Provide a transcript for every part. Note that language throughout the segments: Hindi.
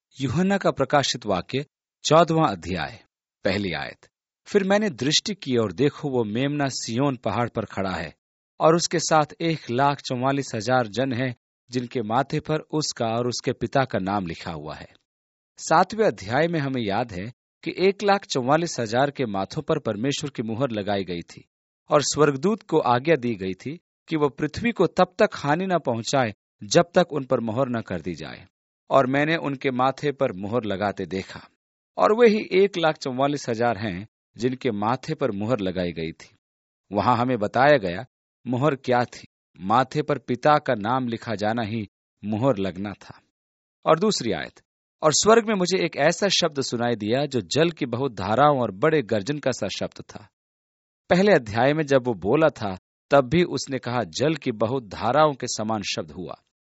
यूहन्ना का प्रकाशित वाक्य 14वां अध्याय, पहली आयत। फिर मैंने दृष्टि की और देखो, वो मेमना सिय्योन पहाड़ पर खड़ा है और उसके साथ 1,44,000 जन हैं, जिनके माथे पर उसका और उसके पिता का नाम लिखा हुआ है। 7वें अध्याय में हमें याद है कि 1,44,000 के माथों पर परमेश्वर की मुहर लगाई गई थी और स्वर्गदूत को आज्ञा दी गई थी कि वह पृथ्वी को तब तक हानि न पहुंचाए जब तक उन पर मुहर न कर दी जाए। और मैंने उनके माथे पर मुहर लगाते देखा, और वे ही 1,44,000 हैं जिनके माथे पर मुहर लगाई गई थी। वहां हमें बताया गया मुहर क्या थी। माथे पर पिता का नाम लिखा जाना ही मुहर लगना था। और दूसरी आयत, और स्वर्ग में मुझे एक ऐसा शब्द सुनाई दिया जो जल की बहुत धाराओं और बड़े गर्जन का सा शब्द था। पहले अध्याय में जब वो बोला था तब भी उसने कहा जल की बहुत धाराओं के समान शब्द हुआ।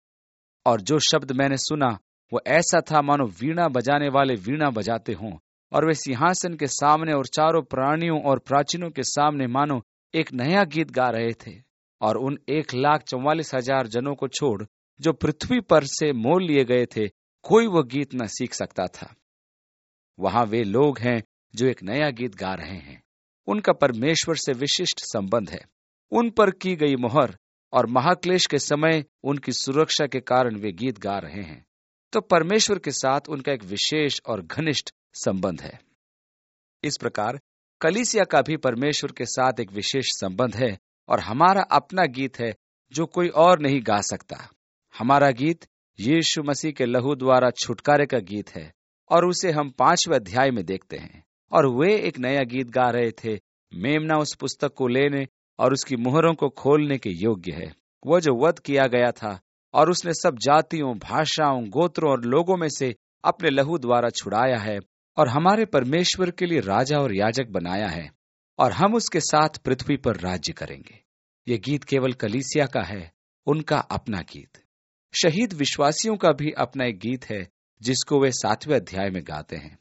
और जो शब्द मैंने सुना वो ऐसा था मानो वीणा बजाने वाले वीणा बजाते हों, और वे सिंहासन के सामने और चारों प्राणियों और प्राचीनों के सामने मानो एक नया गीत गा रहे थे। और उन 1,44,000 जनों को छोड़ जो पृथ्वी पर से मोल लिए गए थे, कोई वो गीत न सीख सकता था। वहां वे लोग हैं जो एक नया गीत गा रहे हैं। उनका परमेश्वर से विशिष्ट संबंध है। उन पर की गई मुहर और महाक्लेश के समय उनकी सुरक्षा के कारण वे गीत गा रहे हैं। तो परमेश्वर के साथ उनका एक विशेष और घनिष्ठ संबंध है। इस प्रकार कलीसिया का भी परमेश्वर के साथ एक विशेष संबंध है, और हमारा अपना गीत है जो कोई और नहीं गा सकता। हमारा गीत यीशु मसीह के लहू द्वारा छुटकारे का गीत है, और उसे हम 5वें अध्याय में देखते हैं। और वे एक नया गीत गा रहे थे। मेमना उस पुस्तक को लेने और उसकी मुहरों को खोलने के योग्य है, वो जो वध किया गया था, और उसने सब जातियों, भाषाओं, गोत्रों और लोगों में से अपने लहू द्वारा छुड़ाया है, और हमारे परमेश्वर के लिए राजा और याजक बनाया है, और हम उसके साथ पृथ्वी पर राज्य करेंगे। ये गीत केवल कलीसिया का है, उनका अपना गीत। शहीद विश्वासियों का भी अपना एक गीत है जिसको वे 7वें अध्याय में गाते हैं।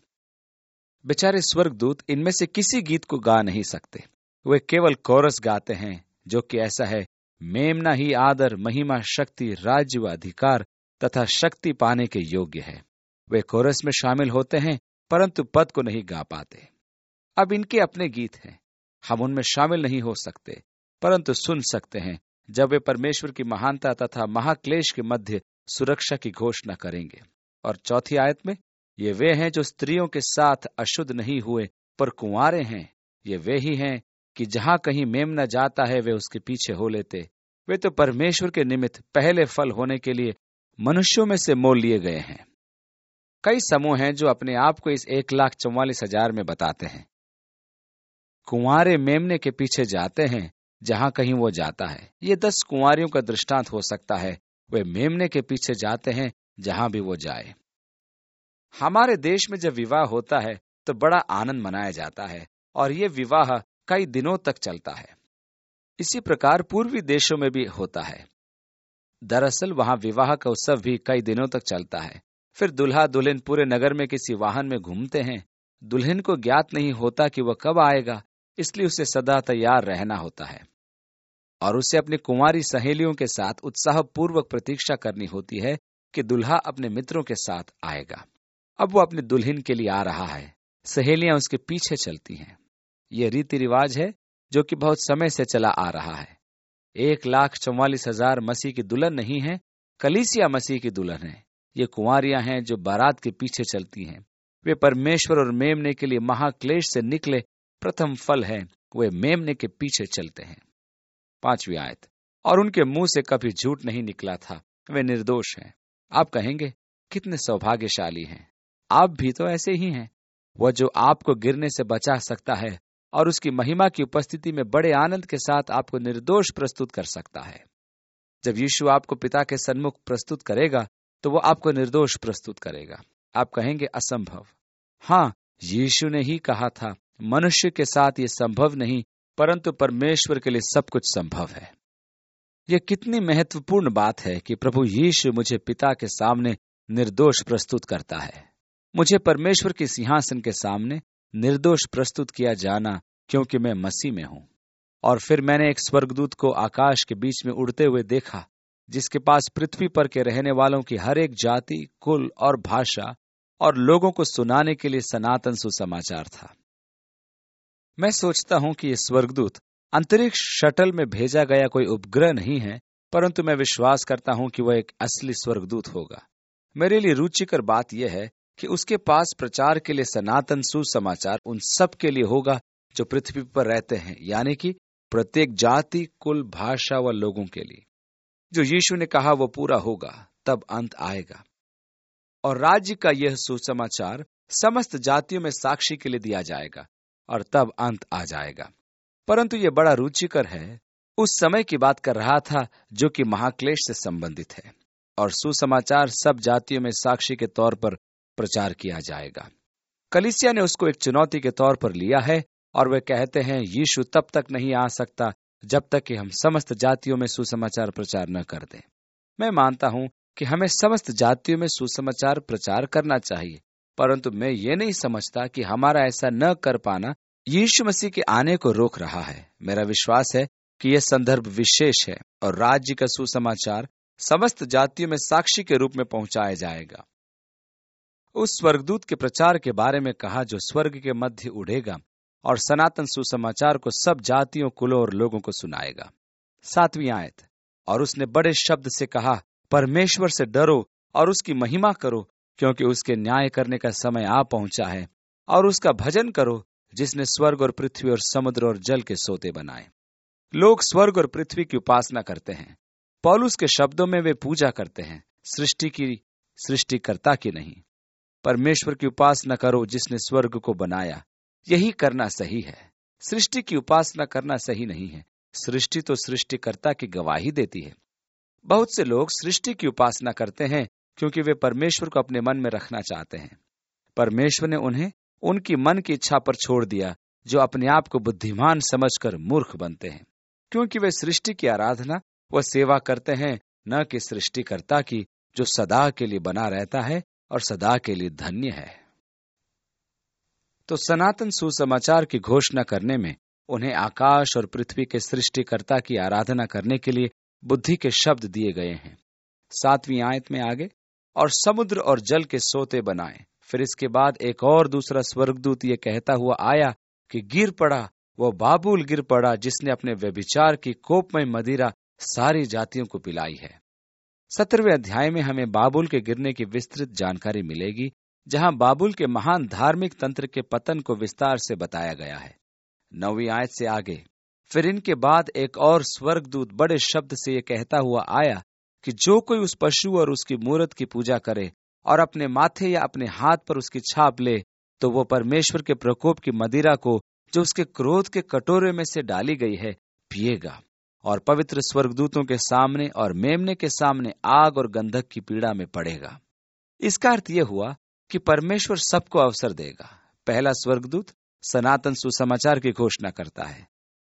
बेचारे स्वर्गदूत इनमें से किसी गीत को गा नहीं सकते। वे केवल कोरस गाते हैं, जो कि ऐसा है, मेमना ही आदर, महिमा, शक्ति, राज्य व अधिकार तथा शक्ति पाने के योग्य है। वे कोरस में शामिल होते हैं परंतु पद को नहीं गा पाते। अब इनके अपने गीत हैं। हम उनमें शामिल नहीं हो सकते परंतु सुन सकते हैं जब वे परमेश्वर की महानता तथा महाक्लेश के मध्य सुरक्षा की घोषणा करेंगे। और 4थी आयत में, ये वे हैं जो स्त्रियों के साथ अशुद्ध नहीं हुए पर कुंवारे हैं। ये वे ही हैं कि जहां कहीं मेमना जाता है वे उसके पीछे हो लेते। वे तो परमेश्वर के निमित्त पहले फल होने के लिए मनुष्यों में से मोल लिए गए हैं। कई समूह हैं जो अपने आप को इस 1,44,000 में बताते हैं। कुंवारे मेमने के पीछे जाते हैं जहां कहीं वो जाता है। ये 10 कुंवारियों का दृष्टांत हो सकता है। वे मेमने के पीछे जाते हैं जहां भी वो जाए। हमारे देश में जब विवाह होता है तो बड़ा आनंद मनाया जाता है, और ये विवाह कई दिनों तक चलता है। इसी प्रकार पूर्वी देशों में भी होता है। दरअसल वहां विवाह का उत्सव भी कई दिनों तक चलता है। फिर दूल्हा दुल्हन पूरे नगर में किसी वाहन में घूमते हैं। दुल्हन को ज्ञात नहीं होता कि वह कब आएगा, इसलिए उसे सदा तैयार रहना होता है, और उसे अपनी कुंवारी सहेलियों के साथ उत्साहपूर्वक प्रतीक्षा करनी होती है कि दुल्हा अपने मित्रों के साथ आएगा। अब वो अपनी दुल्हन के लिए आ रहा है। सहेलियां उसके पीछे चलती हैं। ये रीति रिवाज है जो कि बहुत समय से चला आ रहा है। 1,44,000 मसीह की दुल्हन नहीं है, कलीसिया मसीह की दुल्हन है। ये कुंवारियां हैं जो बारात के पीछे चलती हैं। वे परमेश्वर और मेमने के लिए महाक्लेश से निकले प्रथम फल हैं। वे मेमने के पीछे चलते हैं। 5वीं आयत, और उनके मुंह से कभी झूठ नहीं निकला था, वे निर्दोष हैं। आप कहेंगे कितने सौभाग्यशाली हैं। आप भी तो ऐसे ही हैं। वह जो आपको गिरने से बचा सकता है और उसकी महिमा की उपस्थिति में बड़े आनंद के साथ आपको निर्दोष प्रस्तुत कर सकता है। जब यीशु आपको पिता के सन्मुख प्रस्तुत करेगा तो वो आपको निर्दोष प्रस्तुत करेगा। आप कहेंगे असंभव। हाँ, यीशु ने ही कहा था, मनुष्य के साथ ये संभव नहीं, परंतु परमेश्वर के लिए सब कुछ संभव है। यह कितनी महत्वपूर्ण बात है कि प्रभु यीशु मुझे पिता के सामने निर्दोष प्रस्तुत करता है। मुझे परमेश्वर के सिंहासन के सामने निर्दोष प्रस्तुत किया जाना, क्योंकि मैं मसीह में हूं। और फिर मैंने एक स्वर्गदूत को आकाश के बीच में उड़ते हुए देखा, जिसके पास पृथ्वी पर के रहने वालों की हर एक जाति, कुल और भाषा और लोगों को सुनाने के लिए सनातन सुसमाचार था। मैं सोचता हूं कि ये स्वर्गदूत अंतरिक्ष शटल में भेजा गया कोई उपग्रह नहीं है, परंतु मैं विश्वास करता हूं कि वह एक असली स्वर्गदूत होगा। मेरे लिए रुचिकर बात यह है कि उसके पास प्रचार के लिए सनातन सुसमाचार उन सब के लिए होगा जो पृथ्वी पर रहते हैं, यानी कि प्रत्येक जाति, कुल, भाषा व लोगों के लिए। जो यीशु ने कहा वो पूरा होगा, तब अंत आएगा और राज्य का यह सुसमाचार समस्त जातियों में साक्षी के लिए दिया जाएगा और तब अंत आ जाएगा। परंतु यह बड़ा रुचिकर है, उस समय की बात कर रहा था जो कि महाक्लेश से संबंधित है, और सुसमाचार सब जातियों में साक्षी के तौर पर प्रचार किया जाएगा। कलीसिया ने उसको एक चुनौती के तौर पर लिया है और वे कहते हैं यीशु तब तक नहीं आ सकता जब तक कि हम समस्त जातियों में सुसमाचार प्रचार न कर दें। मैं मानता हूं कि हमें समस्त जातियों में सुसमाचार प्रचार करना चाहिए, परंतु मैं ये नहीं समझता कि हमारा ऐसा न कर पाना यीशु मसीह के आने को रोक रहा है। मेरा विश्वास है कि यह संदर्भ विशेष है और राज्य का सुसमाचार समस्त जातियों में साक्षी के रूप में पहुंचाया जाएगा। उस स्वर्गदूत के प्रचार के बारे में कहा जो स्वर्ग के मध्य उड़ेगा और सनातन सुसमाचार को सब जातियों, कुलों और लोगों को सुनाएगा। 7वीं आयत, और उसने बड़े शब्द से कहा, परमेश्वर से डरो और उसकी महिमा करो, क्योंकि उसके न्याय करने का समय आ पहुंचा है, और उसका भजन करो जिसने स्वर्ग और पृथ्वी और समुद्र और जल के सोते बनाए। लोग स्वर्ग और पृथ्वी की उपासना करते हैं। पौलुस के शब्दों में वे पूजा करते हैं सृष्टि की, सृष्टिकर्ता की नहीं। परमेश्वर की उपासना करो जिसने स्वर्ग को बनाया, यही करना सही है। सृष्टि की उपासना करना सही नहीं है। सृष्टि तो सृष्टिकर्ता की गवाही देती है। बहुत से लोग सृष्टि की उपासना करते हैं क्योंकि वे परमेश्वर को अपने मन में रखना चाहते हैं। परमेश्वर ने उन्हें उनकी मन की इच्छा पर छोड़ दिया, जो अपने आप को बुद्धिमान समझकर मूर्ख बनते हैं, क्योंकि वे सृष्टि की आराधना व सेवा करते हैं, न कि सृष्टिकर्ता की, जो सदा के लिए बना रहता है और सदा के लिए धन्य है। तो सनातन सुसमाचार की घोषणा करने में उन्हें आकाश और पृथ्वी के सृष्टिकर्ता की आराधना करने के लिए बुद्धि के शब्द दिए गए हैं। 7वीं आयत में आगे, और समुद्र और जल के सोते बनाए। फिर इसके बाद एक और दूसरा स्वर्गदूत ये कहता हुआ आया कि गिर पड़ा, वो बाबुल गिर पड़ा जिसने अपने व्यभिचार की कोपमय मदिरा सारी जातियों को पिलाई है। 17वें अध्याय में हमें बाबुल के गिरने की विस्तृत जानकारी मिलेगी, जहां बाबुल के महान धार्मिक तंत्र के पतन को विस्तार से बताया गया है। 9वीं आयत से आगे, फिर इनके बाद एक और स्वर्गदूत बड़े शब्द से ये कहता हुआ आया कि जो कोई उस पशु और उसकी मूरत की पूजा करे और अपने माथे या अपने हाथ पर उसकी छाप ले, तो वो परमेश्वर के प्रकोप की मदिरा को जो उसके क्रोध के कटोरे में से डाली गई है पिएगा, और पवित्र स्वर्गदूतों के सामने और मेमने के सामने आग और गंधक की पीड़ा में पड़ेगा। इसका अर्थ यह हुआ कि परमेश्वर सबको अवसर देगा। पहला स्वर्गदूत सनातन सुसमाचार की घोषणा करता है।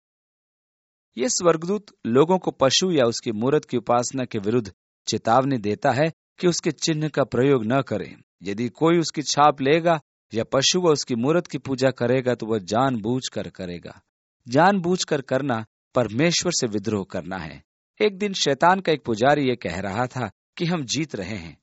यह स्वर्गदूत लोगों को पशु या उसकी मूरत की उपासना के विरुद्ध चेतावनी देता है कि उसके चिन्ह का प्रयोग न करें। यदि कोई उसकी छाप लेगा या पशु व उसकी मूरत की पूजा करेगा तो वह जानबूझकर करेगा। जानबूझकर करना परमेश्वर से विद्रोह करना है। एक दिन शैतान का एक पुजारी ये कह रहा था कि हम जीत रहे हैं।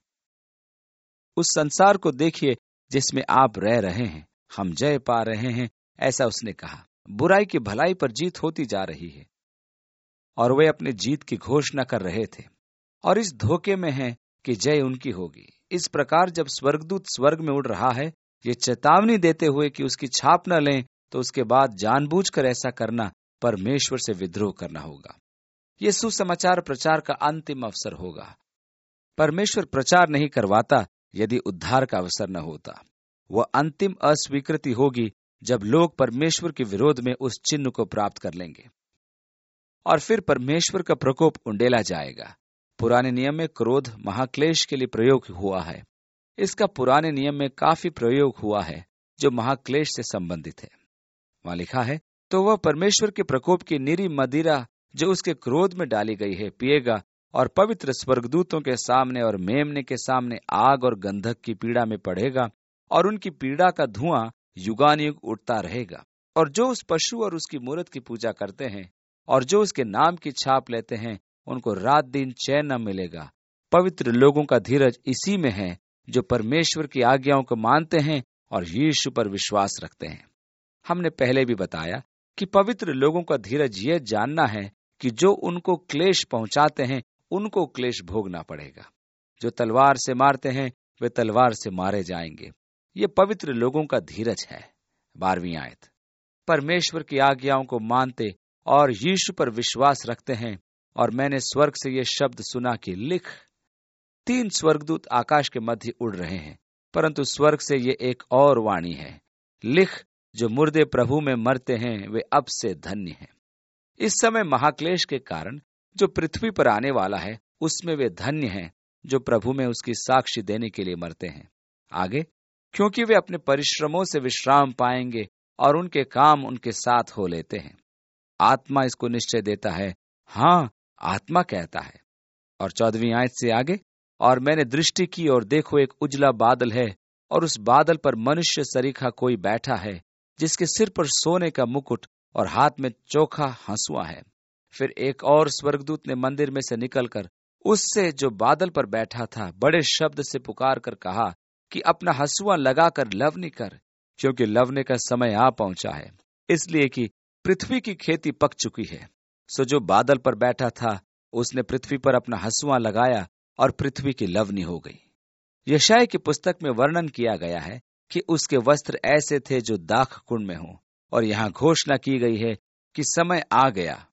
उस संसार को देखिए जिसमें आप रह रहे हैं, हम जय पा रहे हैं, ऐसा उसने कहा। बुराई की भलाई पर जीत होती जा रही है और वे अपने जीत की घोषणा कर रहे थे और इस धोखे में हैं कि जय उनकी होगी। इस प्रकार जब स्वर्गदूत स्वर्ग में उड़ रहा है, ये चेतावनी देते हुए कि उसकी छाप न लें, तो उसके बाद जानबूझकर ऐसा करना परमेश्वर से विद्रोह करना होगा। यह सुसमाचार प्रचार का अंतिम अवसर होगा। परमेश्वर प्रचार नहीं करवाता यदि उद्धार का अवसर न होता। वह अंतिम अस्वीकृति होगी जब लोग परमेश्वर के विरोध में उस चिन्ह को प्राप्त कर लेंगे और फिर परमेश्वर का प्रकोप उंडेला जाएगा। पुराने नियम में क्रोध महाक्लेश के लिए प्रयोग हुआ है। इसका पुराने नियम में काफी प्रयोग हुआ है जो महाक्लेश से संबंधित है। वहां लिखा है, तो वह परमेश्वर के प्रकोप की निरी मदिरा जो उसके क्रोध में डाली गई है पिएगा और पवित्र स्वर्गदूतों के सामने और मेमने के सामने आग और गंधक की पीड़ा में पड़ेगा और उनकी पीड़ा का धुआं युगानुयुग उठता रहेगा। और जो उस पशु और उसकी मूरत की पूजा करते हैं और जो उसके नाम की छाप लेते हैं, उनको रात दिन चैन न मिलेगा। पवित्र लोगों का धीरज इसी में है जो परमेश्वर की आज्ञाओं को मानते हैं और यीशु पर विश्वास रखते हैं। हमने पहले भी बताया कि पवित्र लोगों का धीरज यह जानना है कि जो उनको क्लेश पहुंचाते हैं उनको क्लेश भोगना पड़ेगा। जो तलवार से मारते हैं वे तलवार से मारे जाएंगे। ये पवित्र लोगों का धीरज है। 12वीं आयत, परमेश्वर की आज्ञाओं को मानते और यीशु पर विश्वास रखते हैं। और मैंने स्वर्ग से ये शब्द सुना कि लिख। 3 स्वर्गदूत आकाश के मध्य उड़ रहे हैं, परंतु स्वर्ग से ये एक और वाणी है, लिख, जो मुर्दे प्रभु में मरते हैं वे अब से धन्य हैं। इस समय महाक्लेश के कारण जो पृथ्वी पर आने वाला है उसमें वे धन्य हैं जो प्रभु में उसकी साक्षी देने के लिए मरते हैं। आगे, क्योंकि वे अपने परिश्रमों से विश्राम पाएंगे और उनके काम उनके साथ हो लेते हैं। आत्मा इसको निश्चय देता है, हाँ, आत्मा कहता है। और 14वीं आयत से आगे, और मैंने दृष्टि की और देखो एक उजला बादल है और उस बादल पर मनुष्य सरीखा कोई बैठा है, जिसके सिर पर सोने का मुकुट और हाथ में चोखा हंसुआ है। फिर एक और स्वर्गदूत ने मंदिर में से निकलकर उससे जो बादल पर बैठा था बड़े शब्द से पुकार कर कहा कि अपना हंसुआ लगाकर लवनी कर, क्योंकि लवने का समय आ पहुंचा है, इसलिए कि पृथ्वी की खेती पक चुकी है। सो जो बादल पर बैठा था उसने पृथ्वी पर अपना हंसुआ लगाया और पृथ्वी की लवनी हो गई। यशायाह की पुस्तक में वर्णन किया गया है कि उसके वस्त्र ऐसे थे जो दाख कुंड में हों, और यहाँ घोषणा की गई है कि समय आ गया,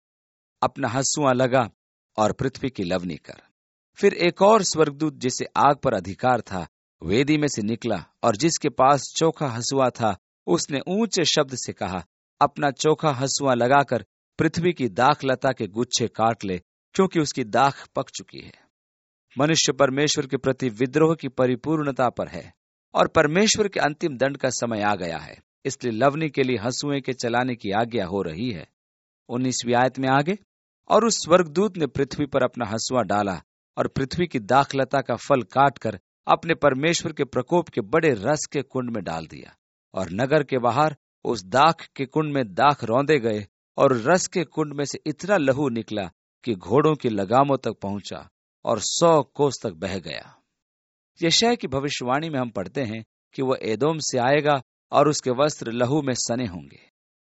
अपना हंसुआ लगा और पृथ्वी की लवनी कर। फिर एक और स्वर्गदूत जिसे आग पर अधिकार था वेदी में से निकला, और जिसके पास चोखा हंसुआ था उसने ऊंचे शब्द से कहा, अपना चोखा हंसुआ लगाकर पृथ्वी की दाख लता के गुच्छे काट ले, क्योंकि उसकी दाख पक चुकी है। मनुष्य परमेश्वर के प्रति विद्रोह की परिपूर्णता पर है और परमेश्वर के अंतिम दंड का समय आ गया है, इसलिए लवनी के लिए हंसुए के चलाने की आज्ञा हो रही है। 19वीं आयत में आगे, और उस स्वर्गदूत ने पृथ्वी पर अपना हंसुआ डाला और पृथ्वी की दाखलता का फल काटकर अपने परमेश्वर के प्रकोप के बड़े रस के कुंड में डाल दिया, और नगर के बाहर उस दाख के कुंड में दाख रौंदे गए, और रस के कुंड में से इतना लहू निकला कि घोड़ों की लगामों तक पहुंचा और 100 कोस तक बह गया। यशायाह की भविष्यवाणी में हम पढ़ते हैं कि वह एदोम से आएगा और उसके वस्त्र लहू में सने होंगे।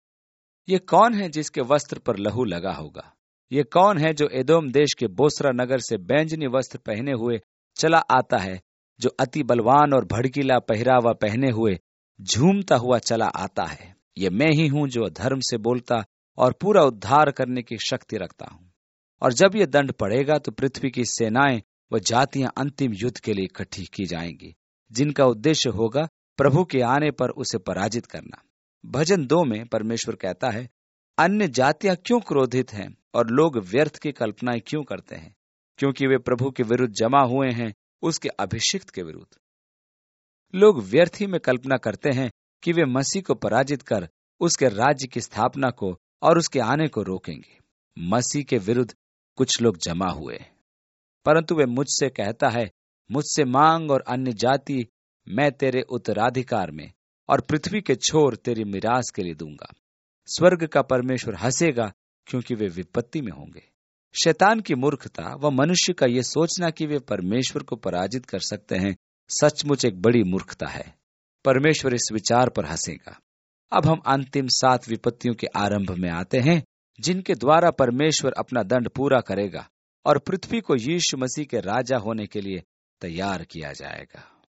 ये कौन है जिसके वस्त्र पर लहू लगा होगा? ये कौन है जो एदोम देश के बोसरा नगर से बैंजनी वस्त्र पहने हुए चला आता है, जो अति बलवान और भड़कीला पहरावा पहने हुए झूमता हुआ चला आता है? ये मैं ही हूं जो धर्म से बोलता और पूरा उद्धार करने की शक्ति रखता हूं। और जब ये दंड पड़ेगा तो पृथ्वी की सेनाएं व जातियां अंतिम युद्ध के लिए इकट्ठी की जाएंगी, जिनका उद्देश्य होगा प्रभु के आने पर उसे पराजित करना। भजन 2 में परमेश्वर कहता है, अन्य जातियां क्यों क्रोधित हैं और लोग व्यर्थ की कल्पनाएं क्यों करते हैं? क्योंकि वे प्रभु के विरुद्ध जमा हुए हैं, उसके अभिषिक्त के विरुद्ध। लोग व्यर्थ ही में कल्पना करते हैं कि वे मसीह को पराजित कर उसके राज्य की स्थापना को और उसके आने को रोकेंगे। मसीह के विरुद्ध कुछ लोग जमा हुए, परंतु वे मुझसे कहता है, मुझसे मांग और अन्य जाति मैं तेरे उत्तराधिकार में और पृथ्वी के छोर तेरी मिरास के लिए दूंगा। स्वर्ग का परमेश्वर हंसेगा क्योंकि वे विपत्ति में होंगे। शैतान की मूर्खता व मनुष्य का ये सोचना कि वे परमेश्वर को पराजित कर सकते हैं सचमुच एक बड़ी मूर्खता है। परमेश्वर इस विचार पर हंसेगा। अब हम अंतिम 7 विपत्तियों के आरंभ में आते हैं, जिनके द्वारा परमेश्वर अपना दंड पूरा करेगा और पृथ्वी को यीशु मसीह के राजा होने के लिए तैयार किया जाएगा।